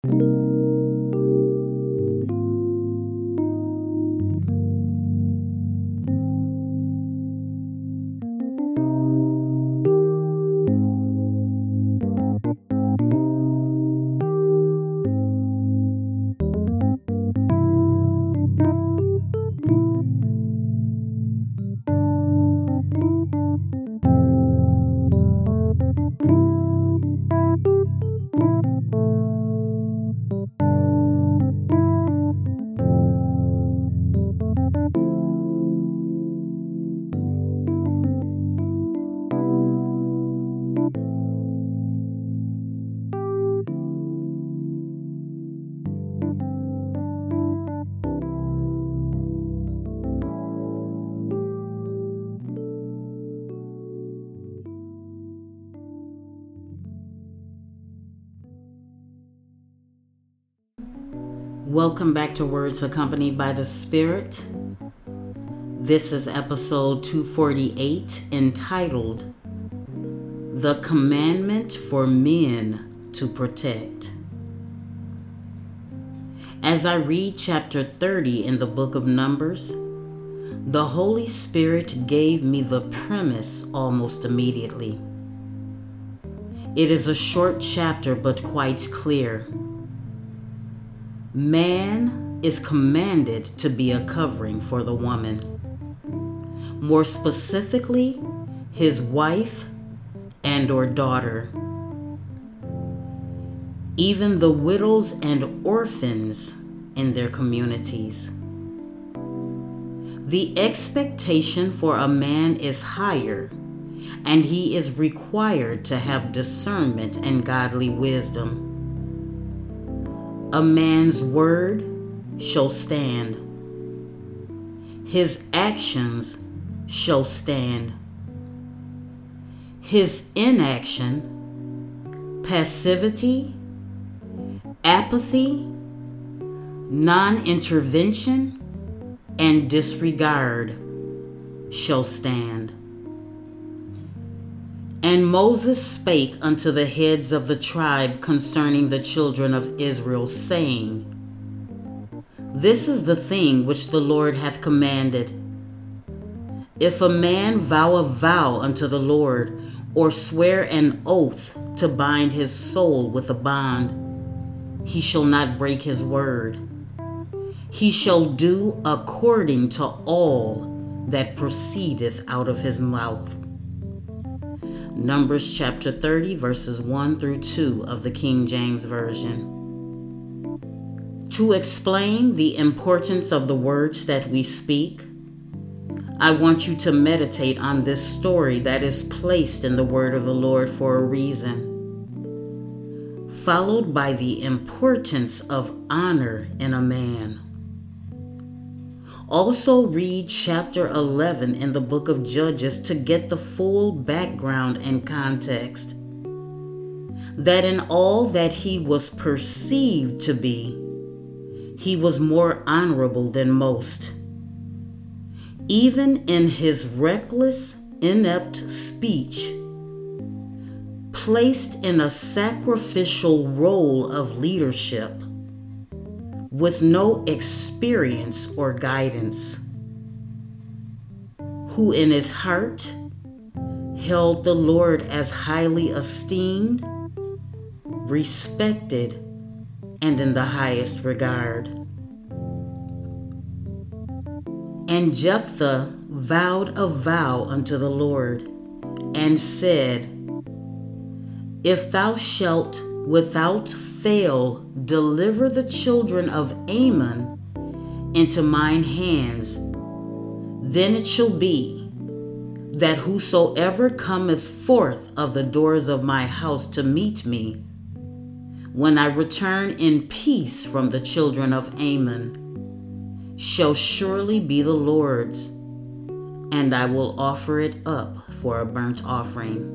Welcome back to Words Accompanied by the Spirit. This is episode 248, entitled The Commandment for Men to Protect. As I read chapter 30 in the book of Numbers, the Holy Spirit gave me the premise almost immediately. It is a short chapter but quite clear. Man is commanded to be a covering for the woman. More specifically, his wife and/or daughter. Even the widows and orphans in their communities. The expectation for a man is higher, and he is required to have discernment and godly wisdom. A man's word shall stand. His actions shall stand. His inaction, passivity, apathy, non-intervention, and disregard shall stand. And Moses spake unto the heads of the tribe concerning the children of Israel, saying, This is the thing which the Lord hath commanded. If a man vow a vow unto the Lord, or swear an oath to bind his soul with a bond, he shall not break his word. He shall do according to all that proceedeth out of his mouth. Numbers chapter 30, verses 1 through 2 of the King James Version. To explain the importance of the words that we speak, I want you to meditate on this story that is placed in the word of the Lord for a reason, followed by the importance of honor in a man. Also read chapter 11 in the book of Judges to get the full background and context. That in all that he was perceived to be, he was more honorable than most. Even in his reckless, inept speech, placed in a sacrificial role of leadership, with no experience or guidance, who in his heart held the Lord as highly esteemed, respected, and in the highest regard. And Jephthah vowed a vow unto the Lord, and said, If thou shalt without fail deliver the children of Ammon into mine hands, then it shall be that whosoever cometh forth of the doors of my house to meet me, when I return in peace from the children of Ammon, shall surely be the Lord's, and I will offer it up for a burnt offering.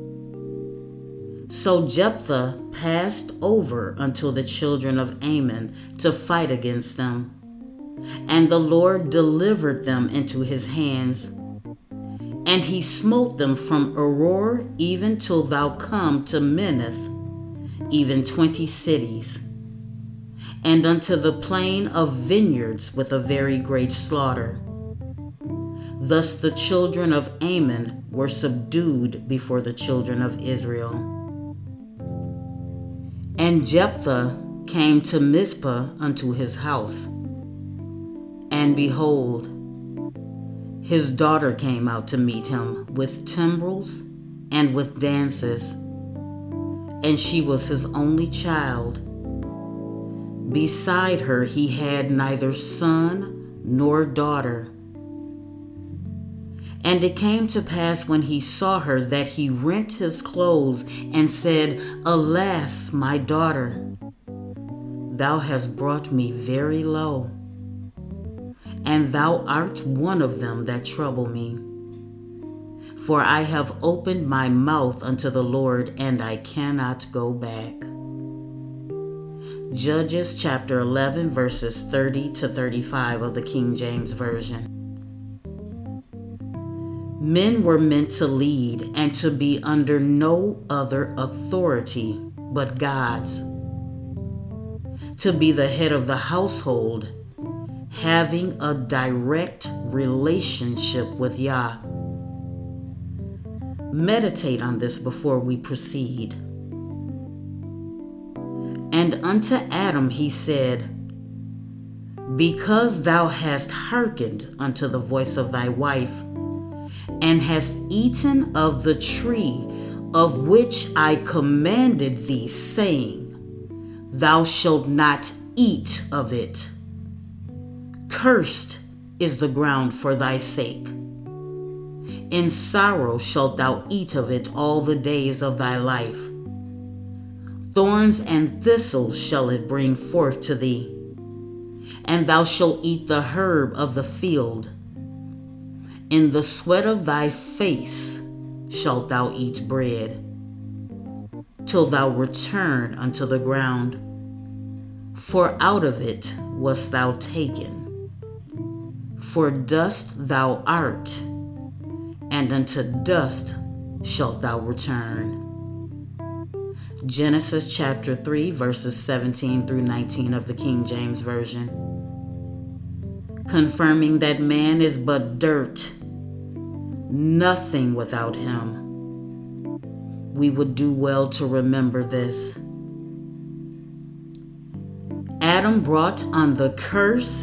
So Jephthah passed over unto the children of Ammon to fight against them, and the Lord delivered them into his hands. And he smote them from Aroer even till thou come to Minnith, even 20 cities. and unto the plain of vineyards with a very great slaughter. Thus the children of Ammon were subdued before the children of Israel. And Jephthah came to Mizpah unto his house. And behold, his daughter came out to meet him with timbrels and with dances, and she was his only child. Beside her he had neither son nor daughter. And it came to pass when he saw her that he rent his clothes and said, Alas, my daughter, thou hast brought me very low, and thou art one of them that trouble me. For I have opened my mouth unto the Lord, and I cannot go back. Judges chapter 11, verses 30 to 35 of the King James Version. Men were meant to lead and to be under no other authority but God's. To be the head of the household, having a direct relationship with Yah. Meditate on this before we proceed. And unto Adam he said, Because thou hast hearkened unto the voice of thy wife, and hast eaten of the tree of which I commanded thee, saying, Thou shalt not eat of it. Cursed is the ground for thy sake. In sorrow shalt thou eat of it all the days of thy life. Thorns and thistles shall it bring forth to thee, and thou shalt eat the herb of the field. In the sweat of thy face shalt thou eat bread, till thou return unto the ground. For out of it wast thou taken. For dust thou art, and unto dust shalt thou return. Genesis chapter 3, verses 17 through 19 of the King James Version. Confirming that man is but dirt, nothing without him. We would do well to remember this. Adam brought on the curse,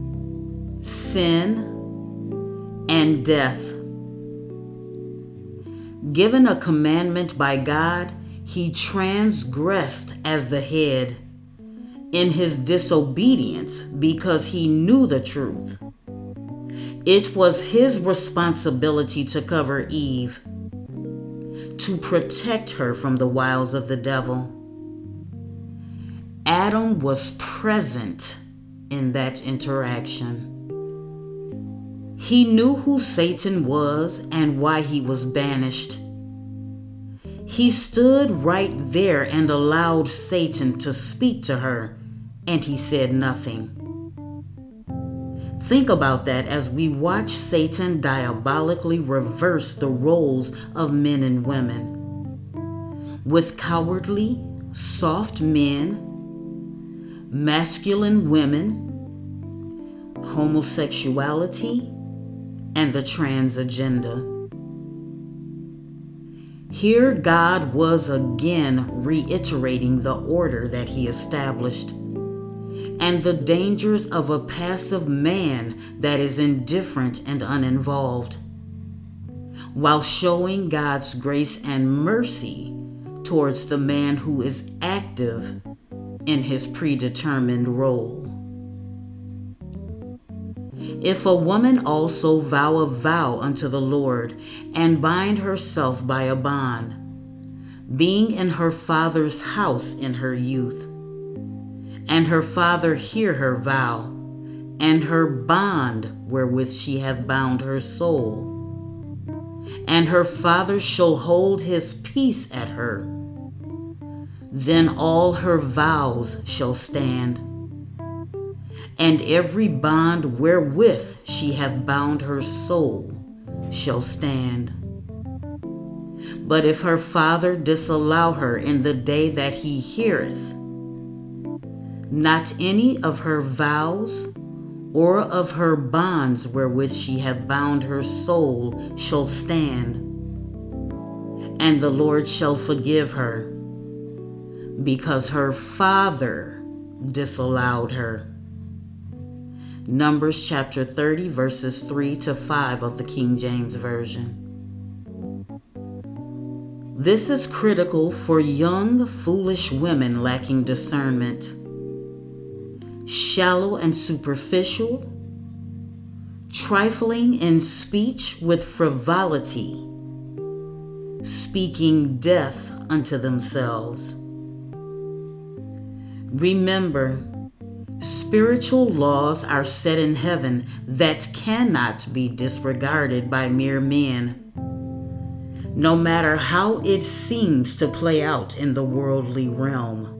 sin, and death. Given a commandment by God, he transgressed as the head in his disobedience because he knew the truth. It was his responsibility to cover Eve, to protect her from the wiles of the devil. Adam was present in that interaction. He knew who Satan was and why he was banished. He stood right there and allowed Satan to speak to her, and he said nothing. Think about that as we watch Satan diabolically reverse the roles of men and women, with cowardly, soft men, masculine women, homosexuality, and the trans agenda. Here God was again reiterating the order that he established and the dangers of a passive man that is indifferent and uninvolved, while showing God's grace and mercy towards the man who is active in his predetermined role. If a woman also vow a vow unto the Lord, and bind herself by a bond, being in her father's house in her youth, and her father hear her vow, and her bond wherewith she hath bound her soul, and her father shall hold his peace at her, then all her vows shall stand, and every bond wherewith she hath bound her soul shall stand. But if her father disallow her in the day that he heareth, Not any of her vows or of her bonds wherewith she hath bound her soul shall stand, and the Lord shall forgive her, because her father disallowed her. Numbers chapter 30, verses 3 to 5 of the King James Version. This is critical for young, foolish women lacking discernment. Shallow and superficial, trifling in speech with frivolity, speaking death unto themselves. Remember, spiritual laws are set in heaven that cannot be disregarded by mere men, no matter how it seems to play out in the worldly realm.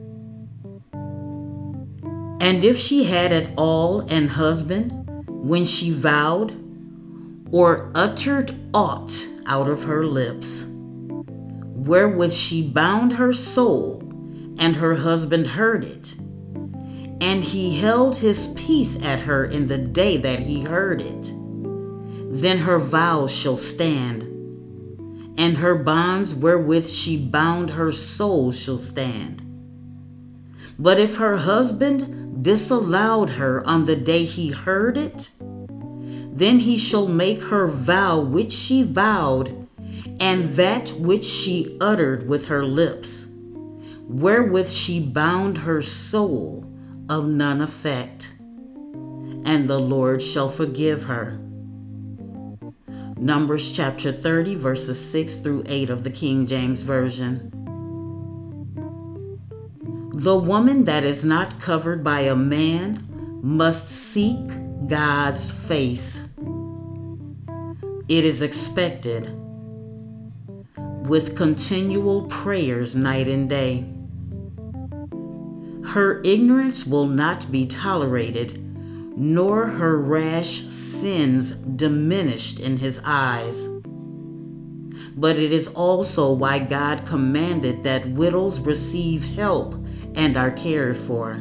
And if she had at all an husband when she vowed or uttered aught out of her lips, wherewith she bound her soul, and her husband heard it, and he held his peace at her in the day that he heard it, then her vows shall stand, and her bonds wherewith she bound her soul shall stand. But if her husband disallowed her on the day he heard it, then he shall make her vow which she vowed, and that which she uttered with her lips, wherewith she bound her soul, of none effect, and the Lord shall forgive her. Numbers chapter 30, verses 6 through 8 of the King James Version. The woman that is not covered by a man must seek God's face. It is expected, with continual prayers night and day. Her ignorance will not be tolerated, nor her rash sins diminished in his eyes. But it is also why God commanded that widows receive help and are cared for.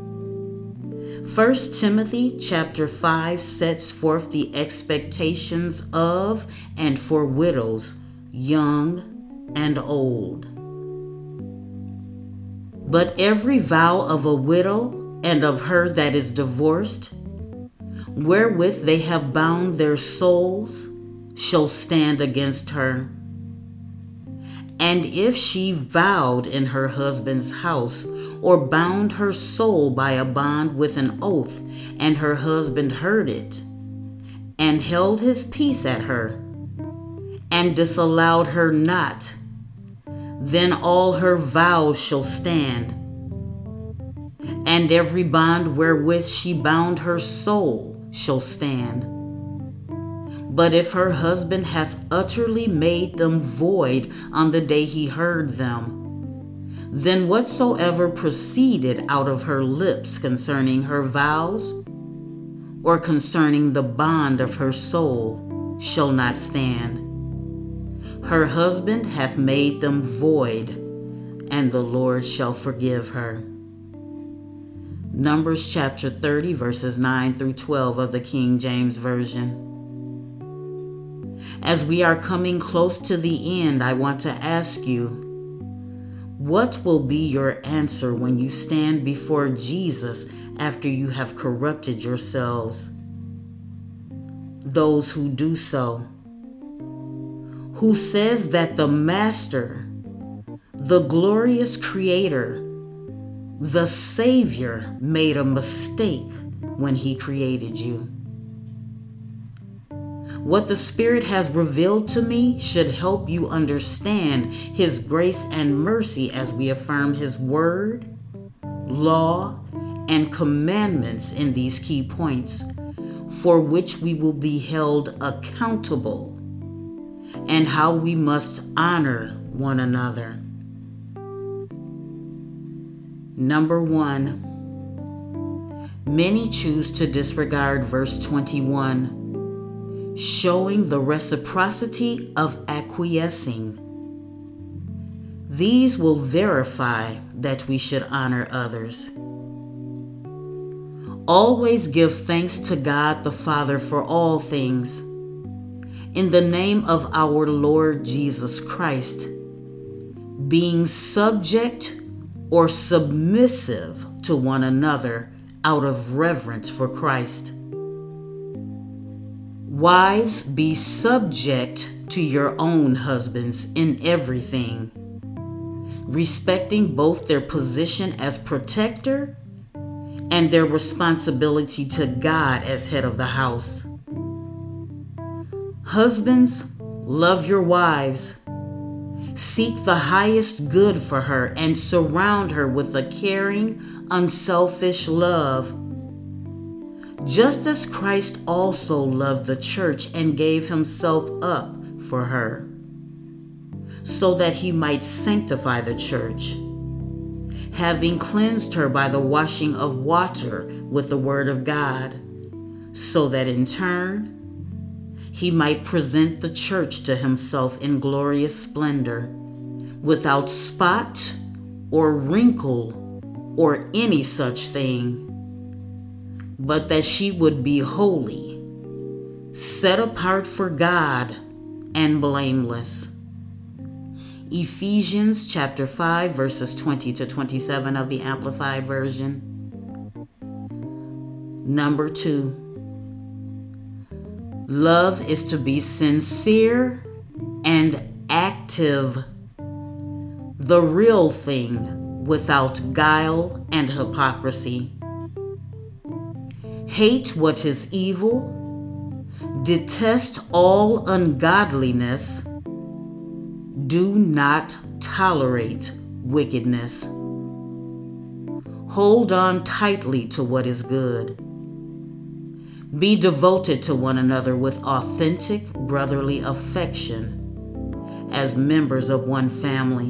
1 Timothy chapter 5 sets forth the expectations of and for widows, young and old. But every vow of a widow and of her that is divorced, wherewith they have bound their souls, shall stand against her. And if she vowed in her husband's house, or bound her soul by a bond with an oath, and her husband heard it, and held his peace at her, and disallowed her not, then all her vows shall stand, and every bond wherewith she bound her soul shall stand. But if her husband hath utterly made them void on the day he heard them, then whatsoever proceeded out of her lips concerning her vows, or concerning the bond of her soul, shall not stand. Her husband hath made them void, and the Lord shall forgive her. Numbers chapter 30, verses 9 through 12 of the King James Version. As we are coming close to the end, I want to ask you, what will be your answer when you stand before Jesus after you have corrupted yourselves? Those who do so, who says that the Master, the glorious Creator, the Savior made a mistake when He created you. What the Spirit has revealed to me should help you understand His grace and mercy as we affirm His word, law, and commandments in these key points, for which we will be held accountable, and how we must honor one another. Number 1, many choose to disregard verse 21. Showing the reciprocity of acquiescing. These will verify that we should honor others. Always give thanks to God the Father for all things, in the name of our Lord Jesus Christ, being subject or submissive to one another out of reverence for Christ. Wives, be subject to your own husbands in everything, respecting both their position as protector and their responsibility to God as head of the house. Husbands, love your wives. Seek the highest good for her and surround her with a caring, unselfish love. Just as Christ also loved the church and gave himself up for her, so that he might sanctify the church, having cleansed her by the washing of water with the word of God, so that in turn he might present the church to himself in glorious splendor, without spot or wrinkle or any such thing, but that she would be holy, set apart for God, and blameless. Ephesians chapter 5, verses 20 to 27 of the Amplified Version. Number 2. Love is to be sincere and active, the real thing, without guile and hypocrisy. Hate what is evil, detest all ungodliness, do not tolerate wickedness. Hold on tightly to what is good. Be devoted to one another with authentic brotherly affection as members of one family.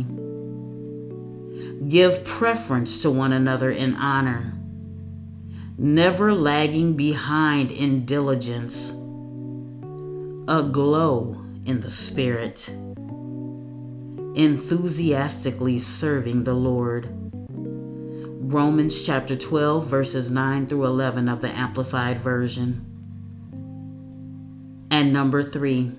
Give preference to one another in honor, never lagging behind in diligence, aglow in the Spirit, enthusiastically serving the Lord. Romans chapter 12, verses 9 through 11 of the Amplified Version. And number 3.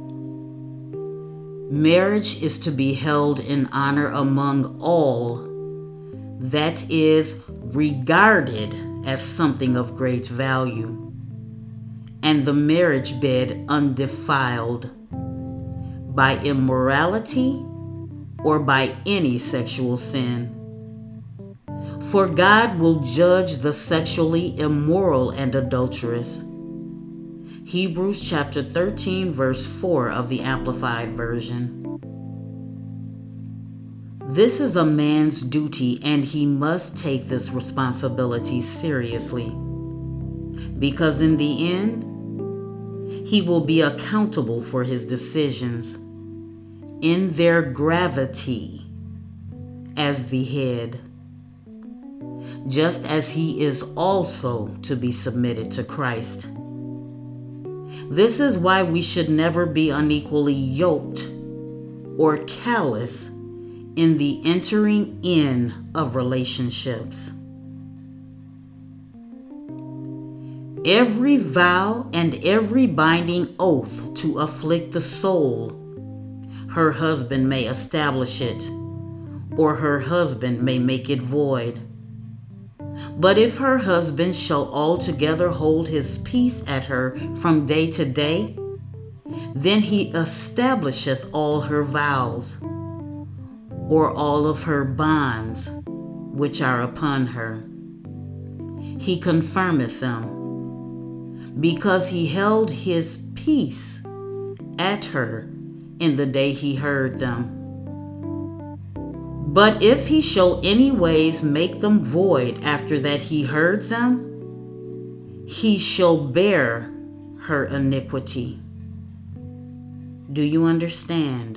Marriage is to be held in honor among all, that is, regarded as something of great value, and the marriage bed undefiled by immorality or by any sexual sin. For God will judge the sexually immoral and adulterous. Hebrews chapter 13, verse 4 of the Amplified Version. This is a man's duty, and he must take this responsibility seriously, because in the end, he will be accountable for his decisions in their gravity as the head, just as he is also to be submitted to Christ. This is why we should never be unequally yoked or callous in the entering in of relationships. Every vow and every binding oath to afflict the soul, her husband may establish it, or her husband may make it void. But if her husband shall altogether hold his peace at her from day to day, then he establisheth all her vows, or all of her bonds which are upon her. He confirmeth them, because he held his peace at her in the day he heard them. But if he shall any ways make them void after that he heard them, he shall bear her iniquity. Do you understand?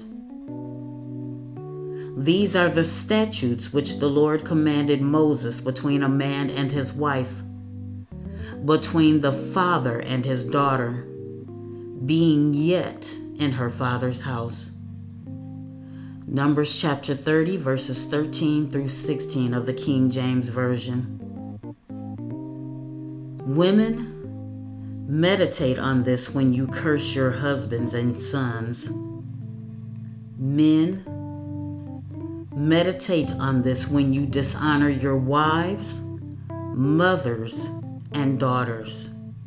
These are the statutes which the Lord commanded Moses between a man and his wife, between the father and his daughter, being yet in her father's house. Numbers chapter 30, verses 13 through 16 of the King James Version. Women, meditate on this when you curse your husbands and sons. Men, meditate on this when you dishonor your wives, mothers, and daughters.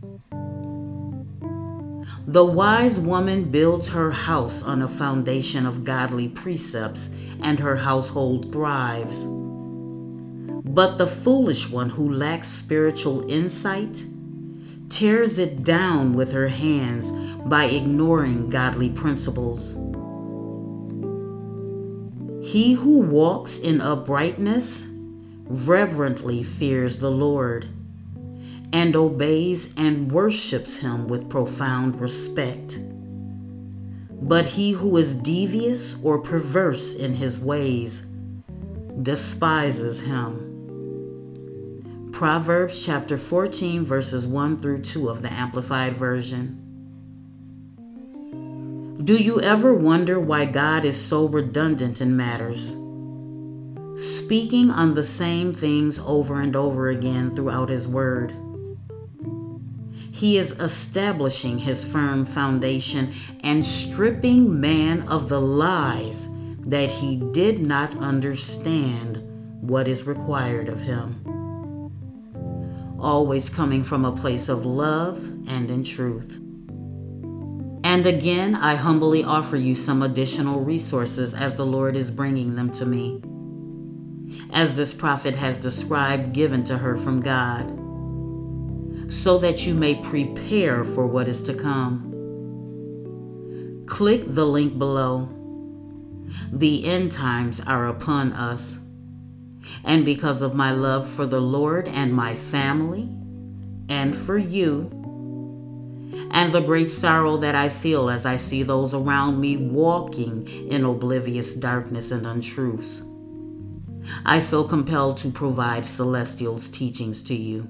The wise woman builds her house on a foundation of godly precepts, and her household thrives. But the foolish one who lacks spiritual insight tears it down with her hands by ignoring godly principles. He who walks in uprightness reverently fears the Lord and obeys and worships him with profound respect. But he who is devious or perverse in his ways despises him. Proverbs chapter 14, verses 1 through 2 of the Amplified Version. Do you ever wonder why God is so redundant in matters, speaking on the same things over and over again throughout His Word? He is establishing His firm foundation and stripping man of the lies that he did not understand what is required of him. Always coming from a place of love and in truth. And again, I humbly offer you some additional resources as the Lord is bringing them to me, as this prophet has described, given to her from God, so that you may prepare for what is to come. Click the link below. The end times are upon us, and because of my love for the Lord and my family, and for you, and the great sorrow that I feel as I see those around me walking in oblivious darkness and untruths, I feel compelled to provide Celestial's teachings to you.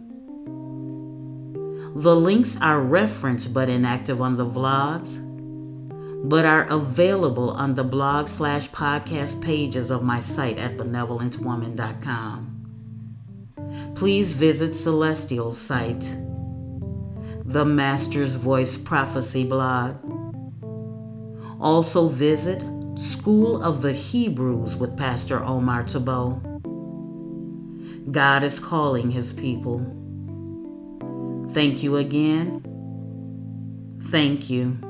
The links are referenced but inactive on the vlogs, but are available on the blog/podcast pages of my site at benevolentwoman.com. Please visit Celestial's site, the Master's Voice Prophecy blog. Also visit School of the Hebrews with Pastor Omar Tabo. God is calling His people. Thank you again. Thank you.